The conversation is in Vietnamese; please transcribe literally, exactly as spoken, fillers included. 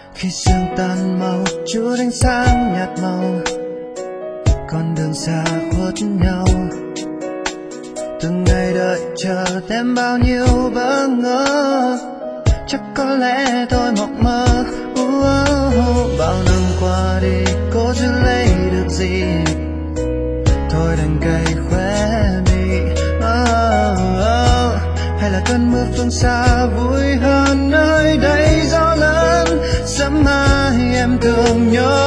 Khi sương tan màu chút ánh sáng nhạt màu, con đường xa khuất nhau. Từng ngày đợi chờ thêm bao nhiêu bỡ ngỡ, chắc có lẽ tôi mộng mơ. uh, Bao năm qua đi cố giữ lấy được gì, thôi đành cay khóe mi. oh, oh. Hay là cơn mưa phương xa vui hơn nơi đây gió lớn, sớm mai em thương nhớ.